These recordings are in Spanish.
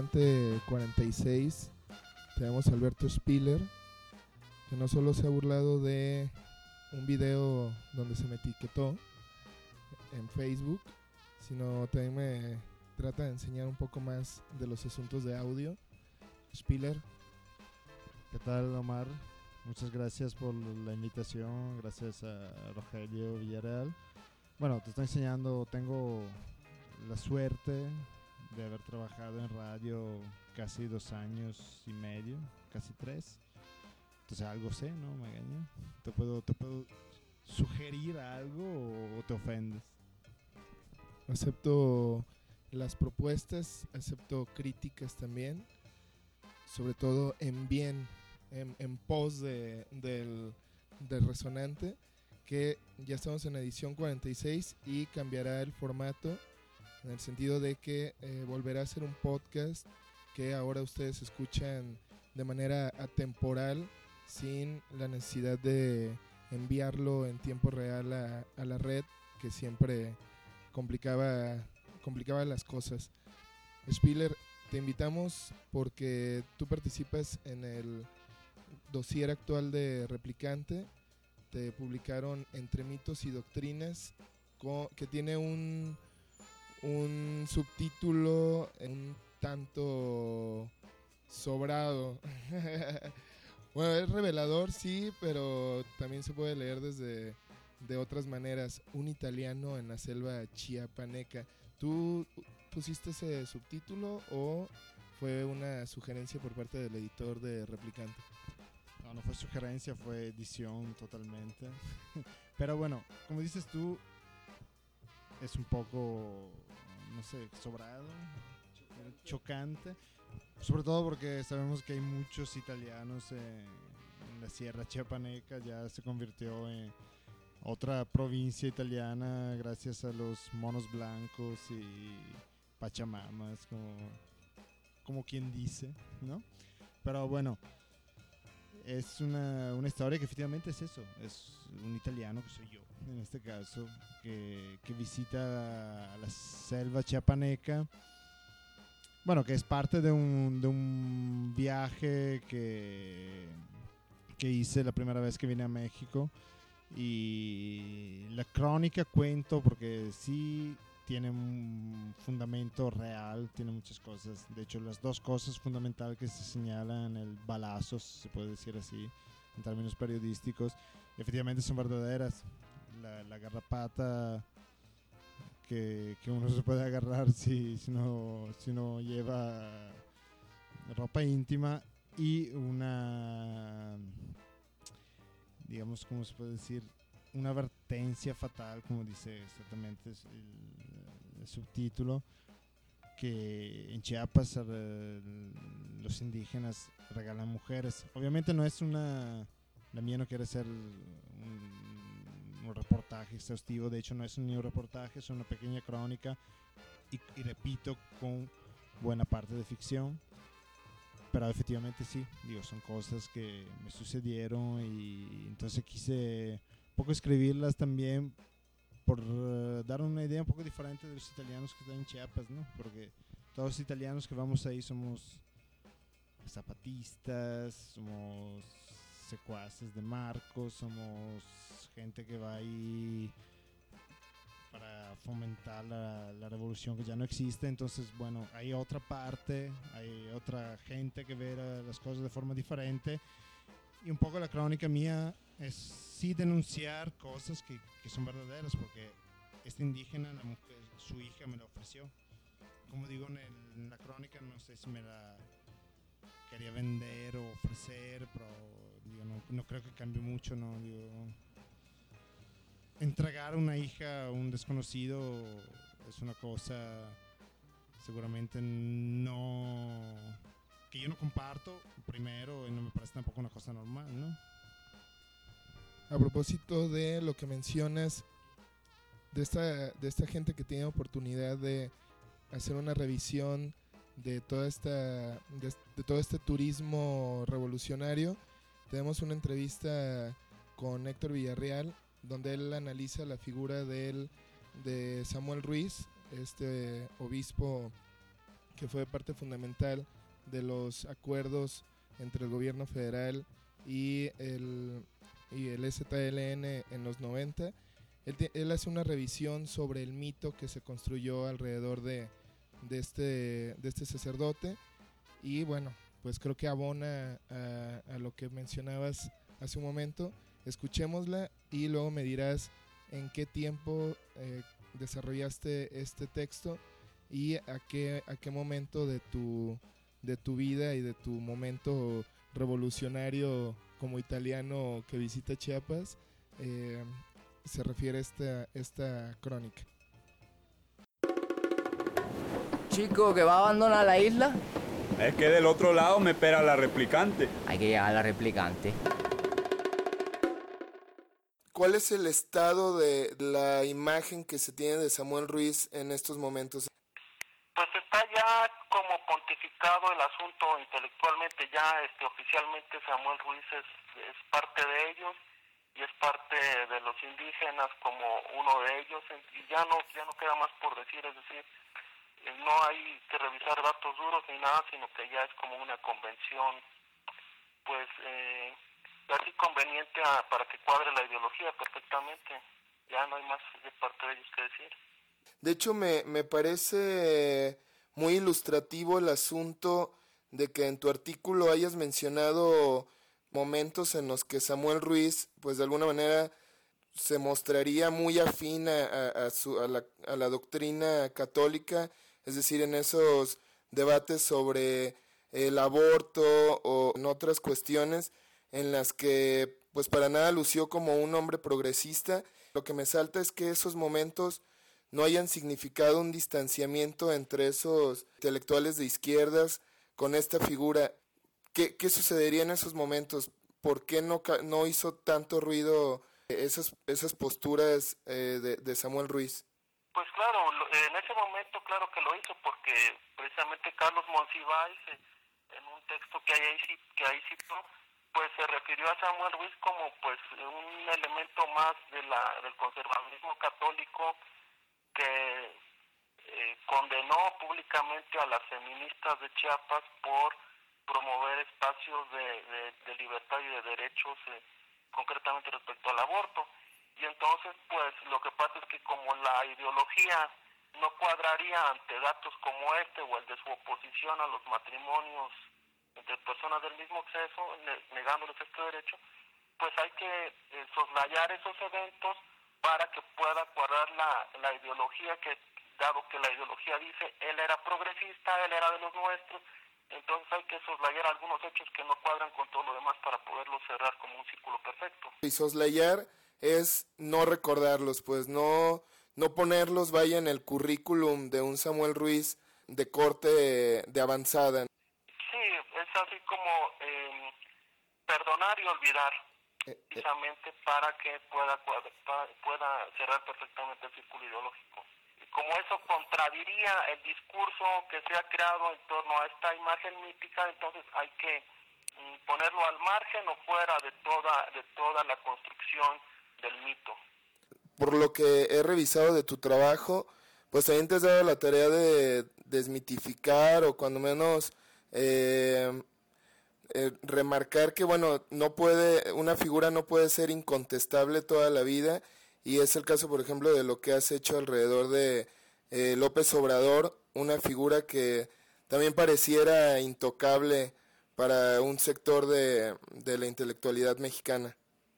Replicante 46 tenemos a Alberto Spiller, que no solo se ha burlado de un video donde se me etiquetó en Facebook, sino también me trata de enseñar un poco más de los asuntos de audio. Spiller. ¿Qué tal, Omar? Muchas gracias por la invitación, gracias a Rogelio Villarreal. Bueno, te estoy enseñando, tengo la suerte de haber trabajado en radio casi 2 años y medio, casi 3. Entonces algo sé, ¿no, Magaña? ¿Te puedo sugerir algo o te ofendes? Acepto las propuestas, acepto críticas también, sobre todo en bien, en pos del Resonante, que ya estamos en la edición 46 y cambiará el formato en el sentido de que volverá a ser un podcast que ahora ustedes escuchan de manera atemporal, sin la necesidad de enviarlo en tiempo real a la red, que siempre complicaba las cosas. Spiller, te invitamos porque tú participas en el dossier actual de Replicante. Te publicaron Entre mitos y doctrinas, que tiene un subtítulo un tanto sobrado. Bueno, es revelador, sí, pero también se puede leer de otras maneras. Un italiano en la selva chiapaneca. ¿Tú pusiste ese subtítulo o fue una sugerencia por parte del editor de Replicante? No fue sugerencia, fue edición totalmente. Pero bueno, como dices tú, es un poco, no sé, sobrado, chocante. Sobre todo porque sabemos que hay muchos italianos en la Sierra Chiapaneca. Ya se convirtió en otra provincia italiana gracias a los monos blancos y pachamamas, como quien dice, ¿no? Pero bueno, es una historia que efectivamente es eso. Es un italiano, que soy yo en este caso, que visita a la selva chiapaneca. Bueno, que es parte de un viaje que hice la primera vez que vine a México. Y la crónica cuento porque sí tiene un fundamento real, tiene muchas cosas. De hecho, las 2 cosas fundamentales que se señalan, el balazo, se puede decir así, en términos periodísticos, efectivamente son verdaderas. La garrapata que uno se puede agarrar si no lleva ropa íntima, y una, digamos, ¿cómo se puede decir? Una advertencia fatal, como dice exactamente el subtítulo, que en Chiapas los indígenas regalan mujeres. Obviamente no es la mía no quiere ser un reportaje exhaustivo, de hecho no es ni un reportaje, es una pequeña crónica y repito, con buena parte de ficción. Pero efectivamente sí, son cosas que me sucedieron y entonces quise un poco escribirlas también por dar una idea un poco diferente de los italianos que están en Chiapas, ¿no? Porque todos los italianos que vamos ahí somos zapatistas, somos secuaces de Marcos, somos gente que va ahí para fomentar la revolución que ya no existe. Entonces, bueno, hay otra parte, hay otra gente que ve las cosas de forma diferente, y un poco la crónica mía es sí denunciar cosas que son verdaderas, porque esta indígena, la mujer, su hija me la ofreció. Como digo en la crónica, no sé si me la quería vender o ofrecer, pero no creo que cambie mucho, ¿no? Entregar una hija a un desconocido es una cosa seguramente que yo no comparto, primero, y no me parece tampoco una cosa normal, ¿no? A propósito de lo que mencionas, de esta gente que tiene oportunidad de hacer una revisión de todo este turismo revolucionario, tenemos una entrevista con Héctor Villarreal, donde él analiza la figura de Samuel Ruiz, este obispo que fue parte fundamental de los acuerdos entre el gobierno federal y el EZLN en los 90. Él hace una revisión sobre el mito que se construyó alrededor de este sacerdote, y bueno, pues creo que abona a lo que mencionabas hace un momento. Escuchémosla y luego me dirás en qué tiempo desarrollaste este texto y a qué momento de tu vida y de tu momento revolucionario como italiano que visita Chiapas se refiere esta crónica. Chico, ¿que va a abandonar la isla? Es que del otro lado me espera la replicante. Hay que llegar a la replicante. ¿Cuál es el estado de la imagen que se tiene de Samuel Ruiz en estos momentos? Pues está ya como pontificado el asunto intelectualmente, ya oficialmente Samuel Ruiz es parte de ellos y es parte de los indígenas como uno de ellos, y ya no queda más por decir, es decir, no hay que revisar datos duros ni nada, sino que ya es como una convención, pues así conveniente para que cuadre la ideología perfectamente, ya no hay más de parte de ellos que decir. De hecho, me parece muy ilustrativo el asunto de que en tu artículo hayas mencionado momentos en los que Samuel Ruiz, pues de alguna manera, se mostraría muy afín a la doctrina católica, es decir, en esos debates sobre el aborto o en otras cuestiones en las que pues para nada lució como un hombre progresista. Lo que me salta es que esos momentos no hayan significado un distanciamiento entre esos intelectuales de izquierdas con esta figura. ¿Qué sucedería en esos momentos? ¿Por qué no hizo tanto ruido esas posturas de Samuel Ruiz? Pues claro, en ese momento claro que lo hizo, porque precisamente Carlos Monsiváis, en un texto que ahí citó, pues se refirió a Samuel Ruiz como pues un elemento más del conservadurismo católico que condenó públicamente a las feministas de Chiapas por promover espacios de libertad y de derechos, concretamente respecto al aborto. Y entonces, pues, lo que pasa es que como la ideología no cuadraría ante datos como este o el de su oposición a los matrimonios entre personas del mismo sexo, negándoles este derecho, pues hay que soslayar esos eventos para que pueda cuadrar la ideología, que dado que la ideología dice él era progresista, él era de los nuestros, entonces hay que soslayar algunos hechos que no cuadran con todo lo demás para poderlos cerrar como un círculo perfecto. Y soslayar es no recordarlos, pues no ponerlos vaya en el currículum de un Samuel Ruiz de corte de avanzada. Sí, es así como perdonar y olvidar, precisamente para que pueda cerrar perfectamente el círculo ideológico. Y como eso contradiría el discurso que se ha creado en torno a esta imagen mítica, entonces hay que ponerlo al margen o fuera de toda la construcción del mito. Por lo que he revisado de tu trabajo, pues también te has dado la tarea de desmitificar o cuando menos remarcar que bueno, una figura no puede ser incontestable toda la vida, y es el caso por ejemplo de lo que has hecho alrededor de López Obrador, una figura que también pareciera intocable para un sector de la intelectualidad mexicana.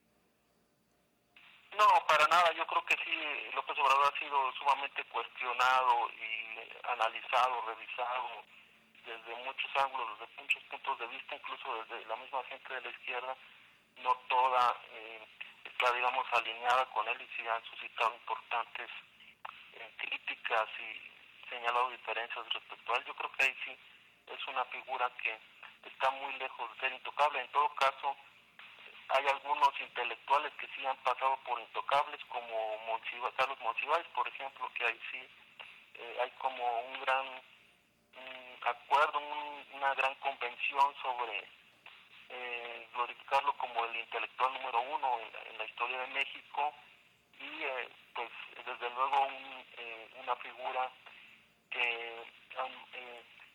No, para nada. Yo creo que sí, López Obrador ha sido sumamente cuestionado y analizado, revisado desde muchos ángulos, desde muchos puntos de vista, incluso desde la misma gente de la izquierda. No toda está, digamos, alineada con él, y sí han suscitado importantes críticas y señalado diferencias respecto a él. Yo creo que ahí sí es una figura que está muy lejos de ser intocable. En todo caso, hay algunos intelectuales que sí han pasado por intocables, como Carlos Monsiváis, por ejemplo, que ahí sí hay como un gran acuerdo, una gran convención sobre glorificarlo como el intelectual número uno en la historia de México, y pues desde luego una figura que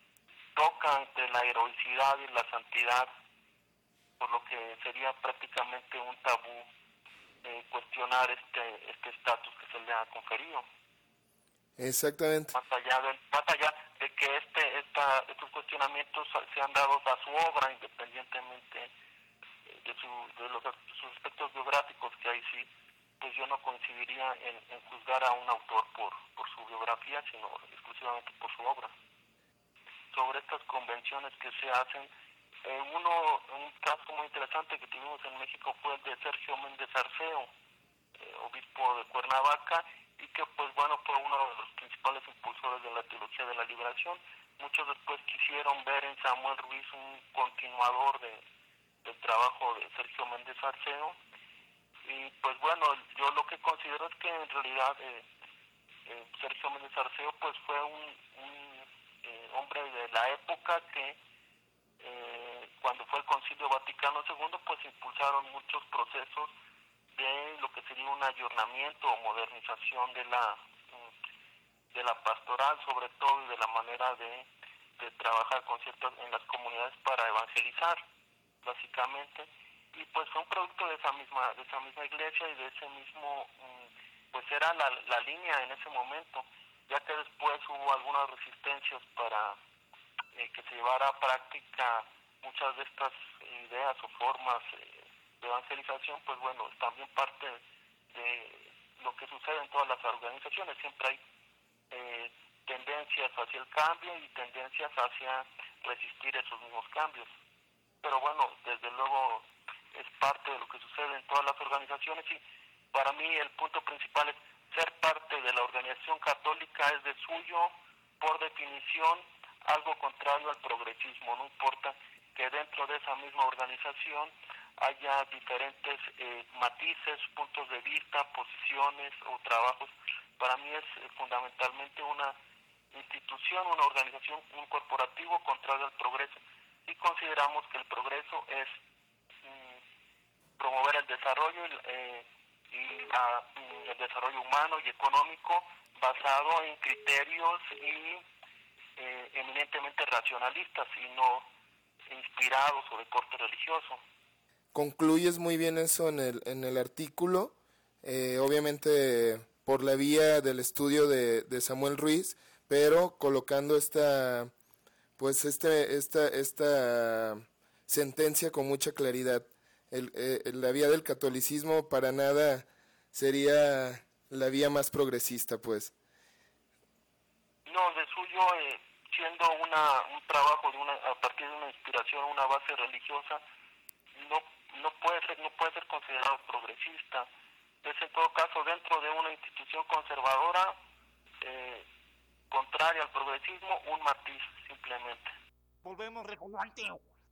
choca entre la heroicidad y la santidad, por lo que sería prácticamente un tabú cuestionar este estatus que se le ha conferido. Exactamente. Más allá de que estos cuestionamientos se han dado a su obra, independientemente sus aspectos biográficos, que ahí sí, pues yo no coincidiría en juzgar a un autor por su biografía, sino exclusivamente por su obra. Sobre estas convenciones que se hacen, un caso muy interesante que tuvimos en México fue el de Sergio Méndez Arceo, obispo de Cuernavaca, y que pues bueno, fue uno de los principales impulsores de la teología de la liberación. Muchos después quisieron ver en Samuel Ruiz un continuador del trabajo de Sergio Méndez Arceo, y pues bueno, yo lo que considero es que en realidad Sergio Méndez Arceo pues fue un hombre de la época que cuando fue el Concilio Vaticano II pues impulsaron muchos procesos de lo que sería un ayornamiento o modernización de la pastoral, sobre todo, y de la manera de trabajar en las comunidades para evangelizar, básicamente. Y pues fue un producto de esa misma iglesia, y de ese mismo, pues era la línea en ese momento, ya que después hubo algunas resistencias para que se llevara a práctica muchas de estas ideas o formas de evangelización. Pues bueno, es también parte de lo que sucede en todas las organizaciones. Siempre hay tendencias hacia el cambio y tendencias hacia resistir esos mismos cambios. Pero bueno, desde luego es parte de lo que sucede en todas las organizaciones, y para mí el punto principal es ser parte de la organización católica es de suyo, por definición, algo contrario al progresismo. No importa que dentro de esa misma organización haya diferentes matices, puntos de vista, posiciones o trabajos. Para mí es fundamentalmente una institución, una organización, un corporativo contrario al progreso. Y consideramos que el progreso es promover el desarrollo el desarrollo humano y económico basado en criterios eminentemente racionalistas y no inspirados o de corte religioso. Concluyes muy bien eso en el artículo, obviamente por la vía del estudio de Samuel Ruiz, pero colocando esta sentencia con mucha claridad. La vía del catolicismo para nada sería la vía más progresista, pues. No, de suyo, siendo un trabajo a partir de una inspiración, una base religiosa, no puede ser considerado progresista. Es en todo caso dentro de una institución conservadora, contraria al progresismo, un matiz simplemente. Volvemos recordarte.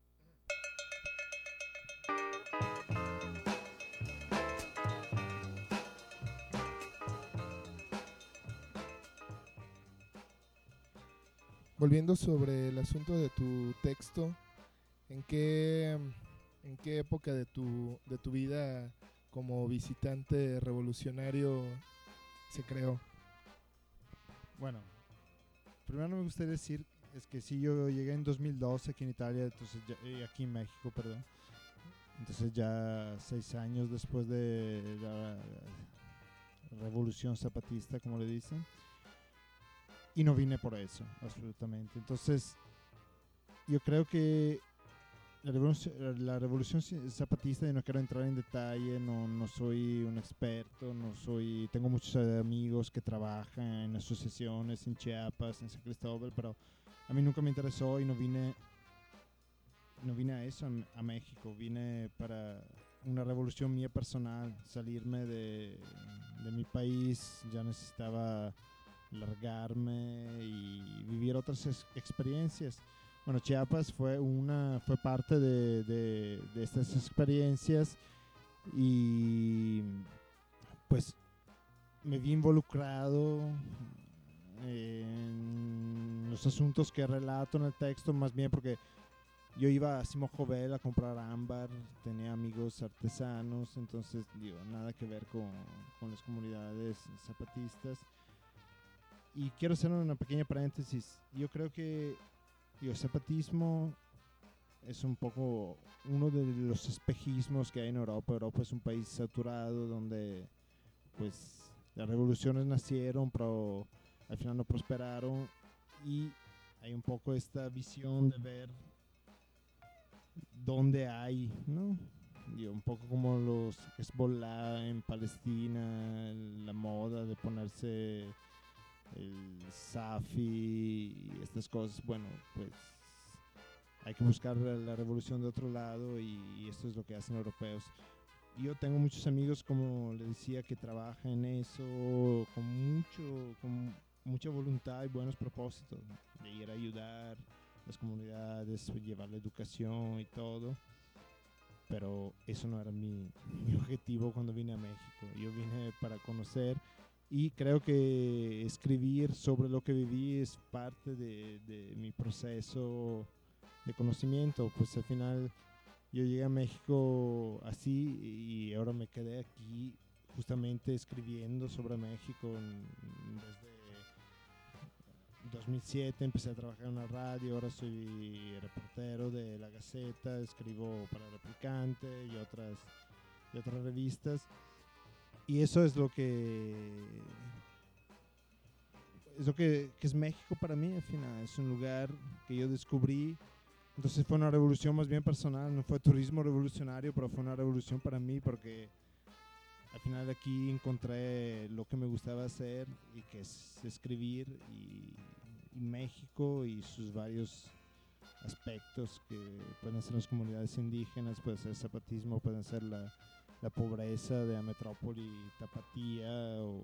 Volviendo sobre el asunto de tu texto, ¿en qué época de tu vida como visitante revolucionario se creó? Bueno, primero me gustaría decir es que sí, yo llegué en 2012 aquí en Italia, entonces aquí en México, perdón. Entonces ya 6 años después de la revolución zapatista, como le dicen. Y no vine por eso, absolutamente. Entonces, yo creo que la revolución zapatista, yo no quiero entrar en detalle, no soy un experto, tengo muchos amigos que trabajan en asociaciones en Chiapas, en San Cristóbal, pero a mí nunca me interesó y no vine a eso, a México. Vine para una revolución mía personal, salirme de mi país. Ya necesitaba largarme y vivir otras experiencias. Bueno, Chiapas fue parte de estas experiencias, y pues me vi involucrado en los asuntos que relato en el texto, más bien porque yo iba a Simón Jovel a comprar ámbar, tenía amigos artesanos, entonces nada que ver con las comunidades zapatistas. Y quiero hacer una pequeña paréntesis. Yo creo que Y el zapatismo es un poco uno de los espejismos que hay en Europa. Europa es un país saturado donde pues las revoluciones nacieron, pero al final no prosperaron, y hay un poco esta visión de ver dónde hay, ¿no? Y un poco como los Hezbollah en Palestina, la moda de ponerse el Safi y estas cosas. Bueno, pues hay que buscar la revolución de otro lado, y esto es lo que hacen europeos. Yo tengo muchos amigos, como le decía, que trabajan en eso con mucha voluntad y buenos propósitos, ¿no? De ir a ayudar las comunidades, llevar la educación y todo. Pero eso no era mi objetivo cuando vine a México. Yo vine para conocer, y creo que escribir sobre lo que viví es parte de mi proceso de conocimiento. Pues al final yo llegué a México así, y ahora me quedé aquí justamente escribiendo sobre México. Desde 2007 empecé a trabajar en una radio, ahora soy reportero de La Gaceta, escribo para Replicante y otras revistas. Y eso es lo que es México para mí. Al final es un lugar que yo descubrí. Entonces fue una revolución más bien personal, no fue turismo revolucionario, pero fue una revolución para mí, porque al final aquí encontré lo que me gustaba hacer, y que es escribir, y México y sus varios aspectos, que pueden ser las comunidades indígenas, puede ser el zapatismo, pueden ser la pobreza de la metrópoli tapatía, o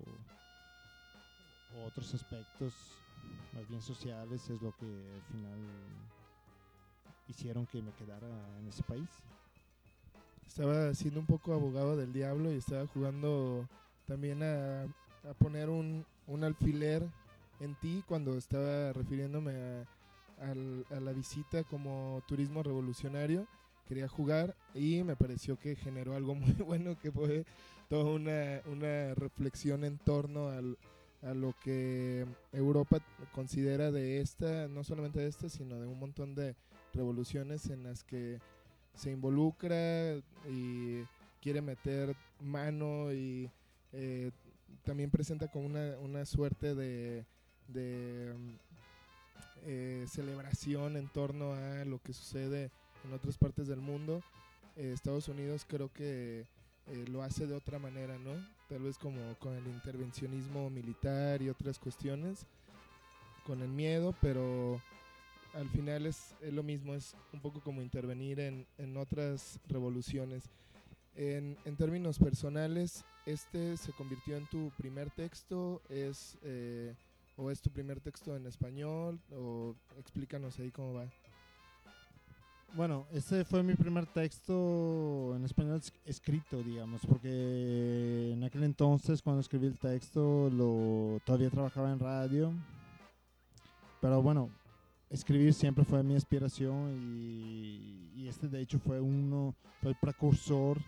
otros aspectos más bien sociales, es lo que al final hicieron que me quedara en ese país. Estaba siendo un poco abogado del diablo y estaba jugando también a poner un alfiler en ti cuando estaba refiriéndome a la visita como turismo revolucionario. Quería jugar y me pareció que generó algo muy bueno, que fue toda una reflexión en torno a lo que Europa considera de esta, no solamente de esta, sino de un montón de revoluciones en las que se involucra y quiere meter mano, y también presenta como una suerte de celebración en torno a lo que sucede en otras partes del mundo. Estados Unidos creo que lo hace de otra manera, ¿no? Tal vez como con el intervencionismo militar y otras cuestiones, con el miedo, pero al final es lo mismo, es un poco como intervenir en otras revoluciones. En términos personales, ¿este se convirtió en tu primer texto? ¿O es tu primer texto en español? O explícanos ahí cómo va. Bueno, ese fue mi primer texto en español escrito, digamos, porque en aquel entonces, cuando escribí el texto, todavía trabajaba en radio. Pero bueno, escribir siempre fue mi aspiración, y este de hecho fue el precursor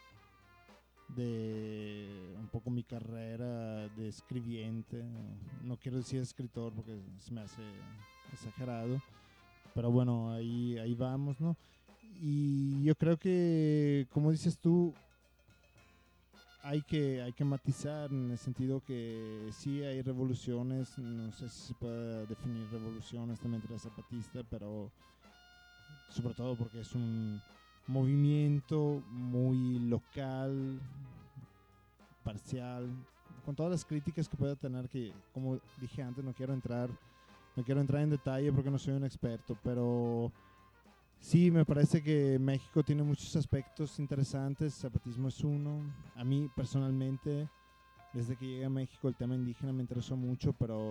de un poco mi carrera de escribiente. No quiero decir escritor porque se me hace exagerado, pero bueno, ahí vamos, ¿no? Y yo creo que, como dices tú, hay que matizar, en el sentido que sí hay revoluciones, no sé si se puede definir revoluciones también entre zapatista, pero sobre todo porque es un movimiento muy local, parcial, con todas las críticas que pueda tener, que como dije antes no quiero entrar en detalle porque no soy un experto, pero sí me parece que México tiene muchos aspectos interesantes. Zapatismo es uno. A mí personalmente, desde que llegué a México, el tema indígena me interesó mucho,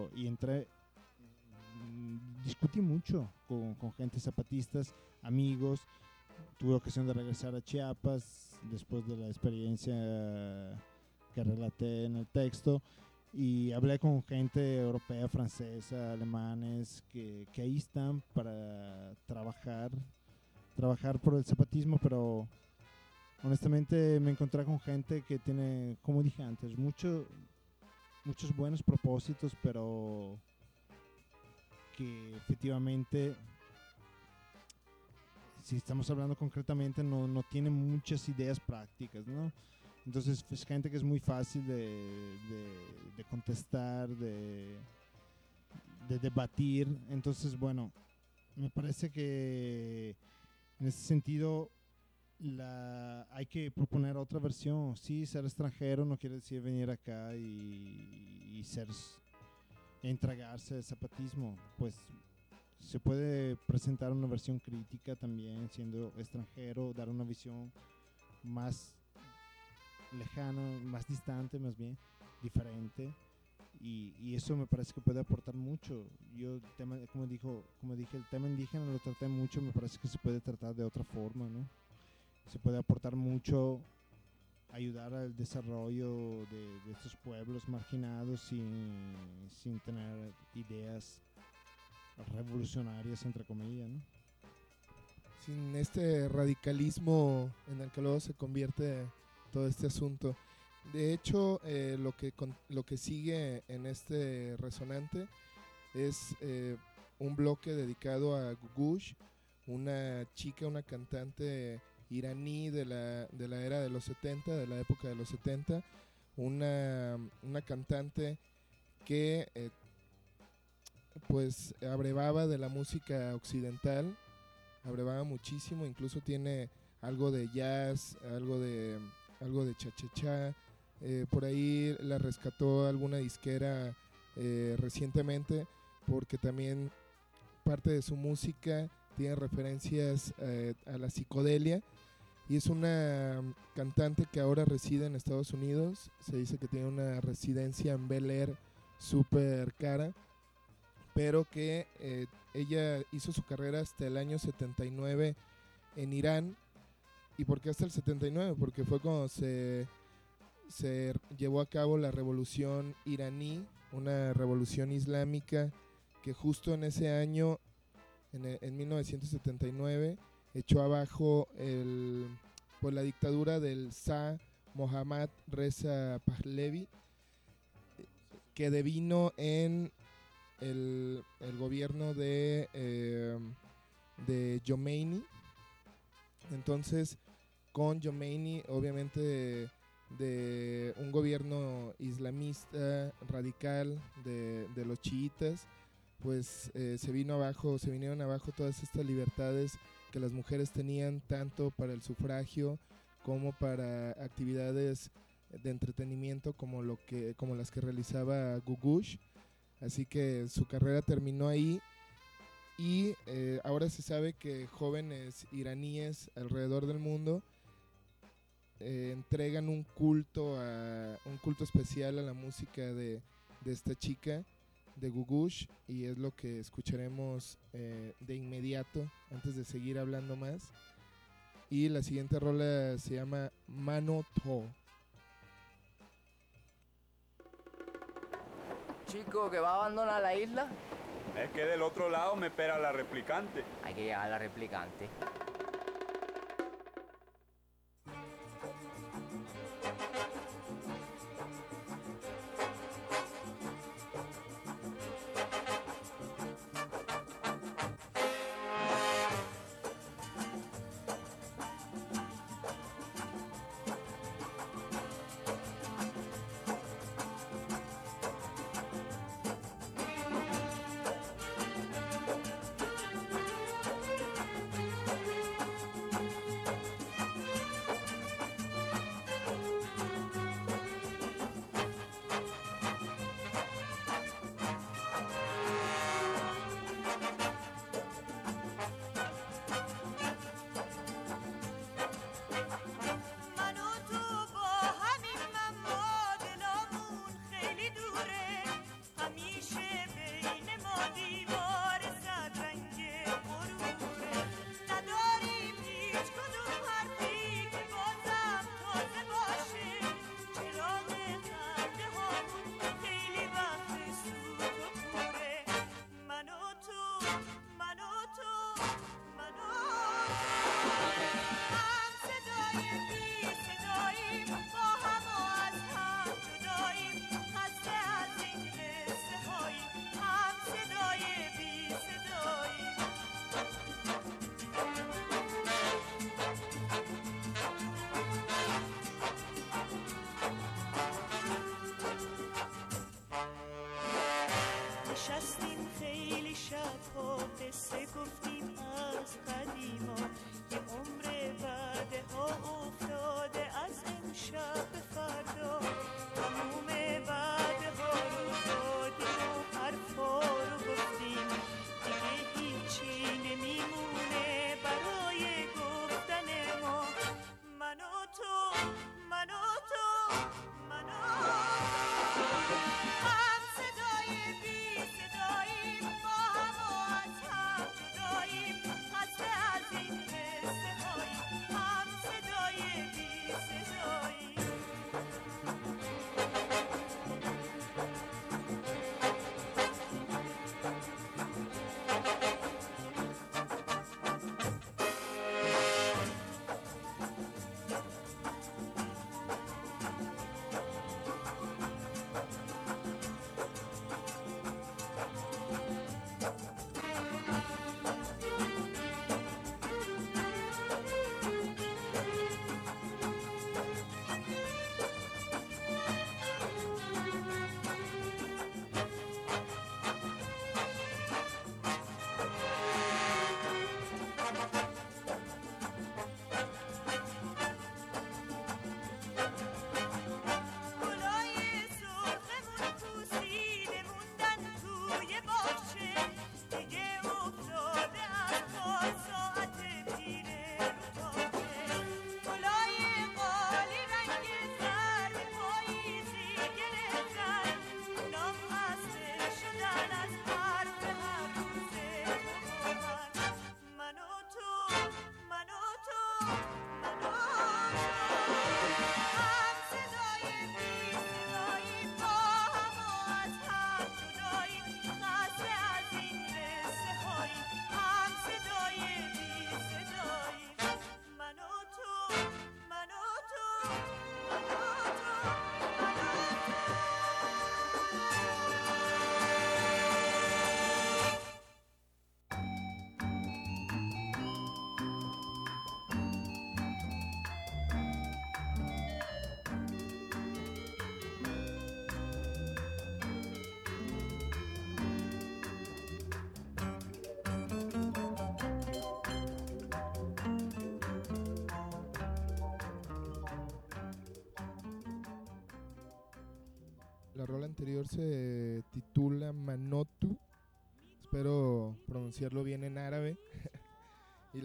discutí mucho con gente zapatistas, amigos. Tuve ocasión de regresar a Chiapas después de la experiencia que relaté en el texto, y hablé con gente europea, francesa, alemanes, que ahí están para trabajar por el zapatismo, pero honestamente me encontré con gente que tiene, como dije antes, muchos buenos propósitos, pero que efectivamente si estamos hablando concretamente, no tiene muchas ideas prácticas, ¿no? Entonces es gente que es muy fácil de contestar, de debatir. Entonces, bueno, me parece que en ese sentido hay que proponer otra versión. Sí, ser extranjero no quiere decir venir acá y entregarse al zapatismo. Pues se puede presentar una versión crítica también siendo extranjero, dar una visión más lejana, más distante, más bien diferente, y eso me parece que puede aportar mucho. Yo, como dije, el tema indígena lo traté mucho, me parece que se puede tratar de otra forma, ¿no? Se puede aportar mucho, ayudar al desarrollo de estos pueblos marginados sin tener ideas revolucionarias, entre comillas, ¿no? Sin este radicalismo en el que luego se convierte todo este asunto. De hecho, lo que sigue en este resonante es un bloque dedicado a Gugush, una chica, una cantante iraní de la era de los 70, de la época de los 70, una cantante que pues abrevaba de la música occidental, abrevaba muchísimo, incluso tiene algo de jazz, algo de cha-cha-cha. Por ahí la rescató alguna disquera recientemente, porque también parte de su música tiene referencias a la psicodelia, y es una cantante que ahora reside en Estados Unidos. Se dice que tiene una residencia en Bel Air súper cara, pero que ella hizo su carrera hasta el año 79 en Irán. ¿Y por qué hasta el 79? Porque fue cuando se llevó a cabo la revolución iraní, una revolución islámica que justo en ese año, en 1979, echó abajo la dictadura del Shah Mohammad Reza Pahlavi, que devino en el gobierno de Khomeini. Entonces, con Khomeini, obviamente de un gobierno islamista radical de los chiitas, pues se vinieron abajo todas estas libertades que las mujeres tenían, tanto para el sufragio como para actividades de entretenimiento como las que realizaba Gugush. Así que su carrera terminó ahí, y ahora se sabe que jóvenes iraníes alrededor del mundo entregan un culto especial a la música de esta chica, de Gugush, y es lo que escucharemos de inmediato antes de seguir hablando más. Y la siguiente rola se llama Mano To. Chico, que va a abandonar la isla. Es que del otro lado me espera la replicante. Hay que llegar a la replicante. نشستیم خیلی شبها قصه گفتیم از قدیما یه عمر بعد ها افتاده از امشب به فردا تموم بعد ها رو دادیم و حرفا رو گفتیم دیگه هیچی نمیمونه برای گفتن ما من و تو من و تو من و تو هم صدای بی صداییم با هم و از هم جداییم خسته از این قصه هاییم هم صدای بی صداییم La rola anterior se titula Manotu, espero pronunciarlo bien en árabe. Y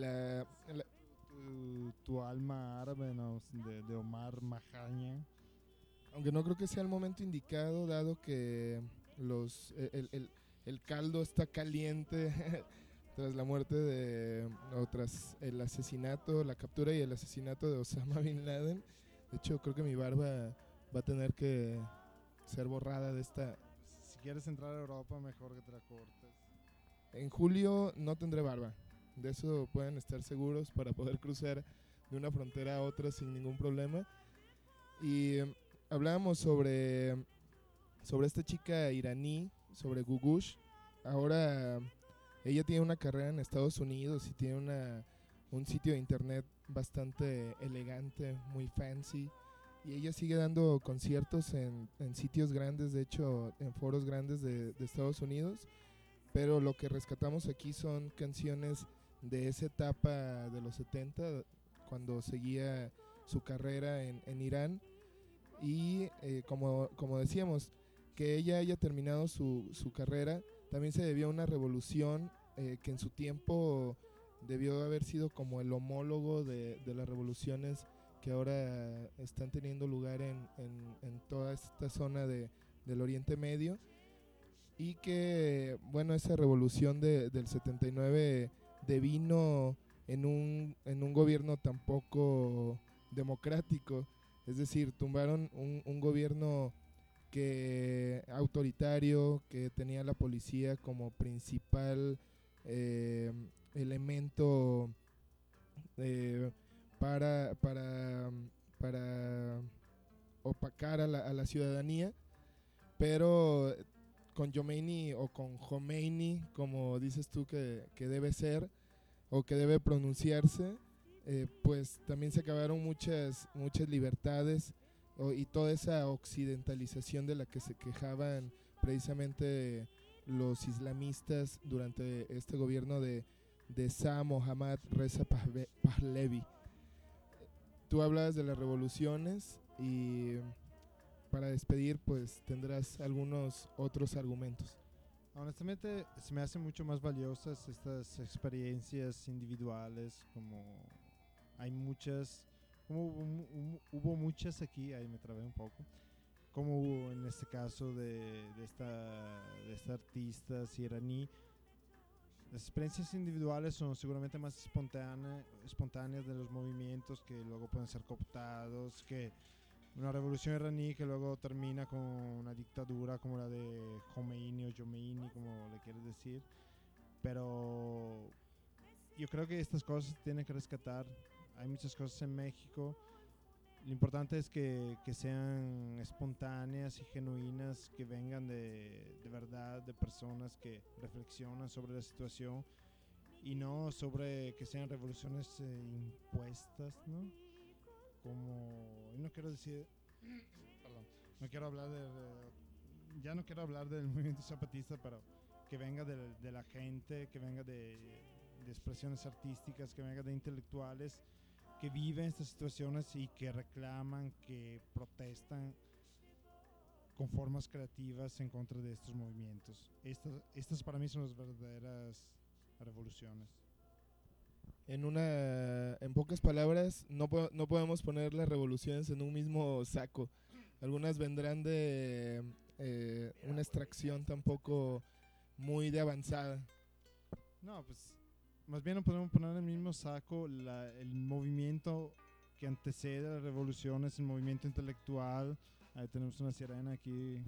Tu alma árabe, ¿no? de Omar Mahaña. aunque no creo que sea el momento indicado, dado que el caldo está caliente tras la muerte tras el asesinato, la captura y el asesinato de Osama Bin Laden. De hecho, creo que mi barba va a tener que ser borrada de esta. Si quieres entrar a Europa, mejor que te la cortes. En julio no tendré barba. De eso pueden estar seguros, para poder cruzar de una frontera a otra sin ningún problema. Y hablábamos sobre esta chica iraní, sobre Gugush. Ahora ella tiene una carrera en Estados Unidos y tiene un sitio de internet bastante elegante, muy fancy. Y ella sigue dando conciertos en sitios grandes, de hecho en foros grandes de Estados Unidos. Pero lo que rescatamos aquí son canciones de esa etapa de los 70, cuando seguía su carrera en Irán. Y como decíamos, que ella haya terminado su carrera también se debió a una revolución que en su tiempo debió haber sido como el homólogo de las revoluciones que ahora están teniendo lugar en toda esta zona del Oriente Medio. Y que, bueno, esa revolución del 79 devino en un gobierno tampoco democrático. Es decir, tumbaron un gobierno autoritario, que tenía la policía como principal elemento para opacar a la ciudadanía. Pero con Khomeini, o con Khomeini, como dices tú que debe ser o que debe pronunciarse, pues también se acabaron muchas libertades y toda esa occidentalización de la que se quejaban precisamente los islamistas durante este gobierno de Shah Mohammad Reza Pahlavi. Tú hablabas de las revoluciones y para despedir pues tendrás algunos otros argumentos. Honestamente, se me hacen mucho más valiosas estas experiencias individuales, como hay muchas, como hubo muchas aquí, ahí me trabé un poco, como hubo en este caso de esta artista iraní. Las experiencias individuales son seguramente más espontáneas de los movimientos que luego pueden ser cooptados, que una revolución iraní que luego termina con una dictadura como la de Khomeini o Jomeini, como le quieres decir. Pero yo creo que estas cosas tienen que rescatar. Hay muchas cosas en México. Lo importante es que sean espontáneas y genuinas, que vengan de verdad, de personas que reflexionan sobre la situación y no sobre que sean revoluciones impuestas, ¿no? Como, no quiero decir, perdón, no quiero hablar ya no quiero hablar del movimiento zapatista, pero que venga de la gente, que venga de expresiones artísticas, que venga de intelectuales que viven estas situaciones y que reclaman, que protestan con formas creativas en contra de estos movimientos. Estas para mí son las verdaderas revoluciones. En pocas palabras, no podemos poner las revoluciones en un mismo saco. Algunas vendrán de una extracción tampoco muy de avanzada. No, pues más bien no podemos poner en el mismo saco el movimiento que antecede a las revoluciones, el movimiento intelectual. Ahí tenemos una sirena aquí.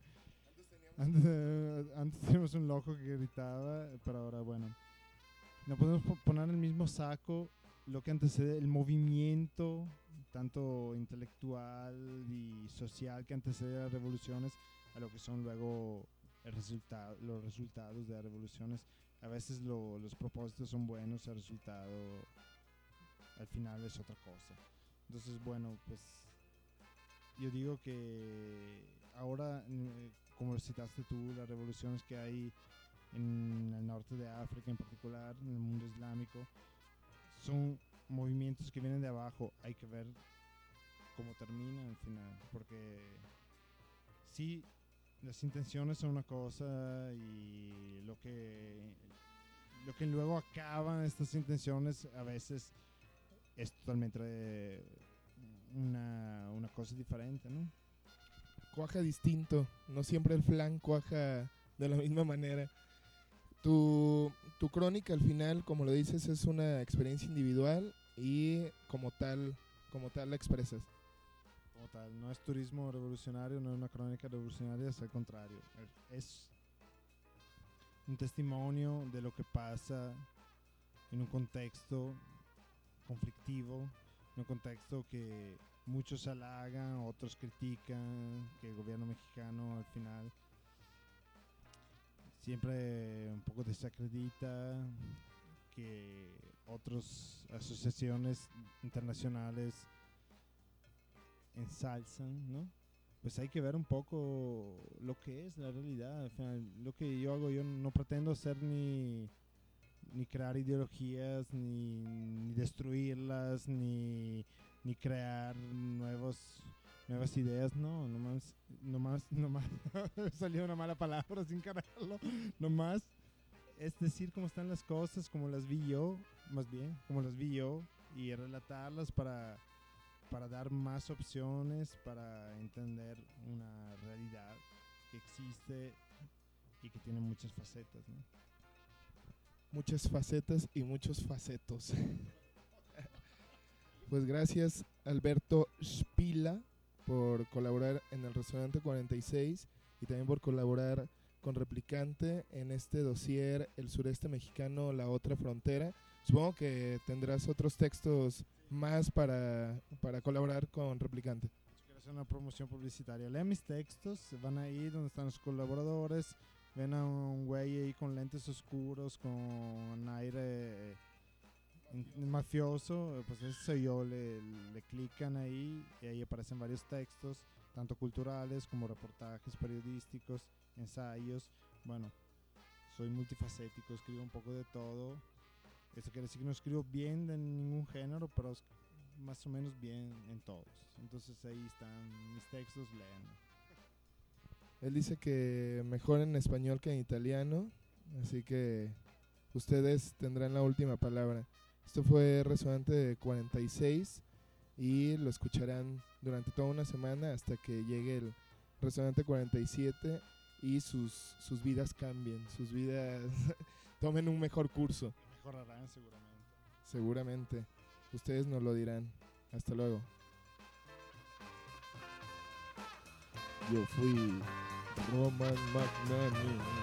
Antes teníamos un loco que gritaba, pero ahora bueno. No podemos poner en el mismo saco lo que antecede el movimiento, tanto intelectual y social, que antecede a las revoluciones, a lo que son luego los resultados de las revoluciones. A veces los propósitos son buenos, el resultado al final es otra cosa. Entonces, bueno, pues yo digo que ahora, como citaste tú, las revoluciones que hay en el norte de África en particular, en el mundo islámico, son movimientos que vienen de abajo. Hay que ver cómo termina al final, porque sí, las intenciones son una cosa y lo que luego acaban estas intenciones a veces es totalmente una cosa diferente, ¿no? Cuaja distinto, no siempre el flan cuaja de la misma manera. Tu crónica al final, como lo dices, es una experiencia individual y como tal la expresas. Como tal, no es turismo revolucionario, no es una crónica revolucionaria, es al contrario. Es un testimonio de lo que pasa en un contexto conflictivo, en un contexto que muchos halagan, otros critican, que el gobierno mexicano al final siempre un poco desacredita, que otras asociaciones internacionales ensalzan, ¿no? Pues hay que ver un poco lo que es la realidad. Al final, lo que yo hago, yo no pretendo ser ni crear ideologías, ni destruirlas, ni crear nuevas ideas, no, nomás salió una mala palabra sin quererlo, nomás es decir cómo están las cosas, como las vi yo, más bien, como las vi yo, y relatarlas para dar más opciones, para entender una realidad que existe y que tiene muchas facetas, ¿no? Muchas facetas y muchos facetos. Pues gracias Alberto Spila por colaborar en el Resonante 46 y también por colaborar con Replicante en este dossier El Sureste Mexicano, la otra frontera. Supongo que tendrás otros textos más para colaborar con Replicante. Quiero hacer una promoción publicitaria. Lean mis textos, van ahí donde están los colaboradores, ven a un güey ahí con lentes oscuros, con aire mafioso, pues ese soy yo, le clican ahí y ahí aparecen varios textos, tanto culturales como reportajes periodísticos, ensayos. Bueno, soy multifacético, escribo un poco de todo. Eso quiere decir que no escribo bien de ningún género, pero más o menos bien en todos. Entonces ahí están mis textos, lean. Él dice que mejor en español que en italiano, así que ustedes tendrán la última palabra. Esto fue Resonante 46 y lo escucharán durante toda una semana hasta que llegue el Resonante 47 y sus vidas cambien, sus vidas tomen un mejor curso. Mejorarán seguramente. Seguramente. Ustedes nos lo dirán. Hasta luego. Yo fui Roman Magnani.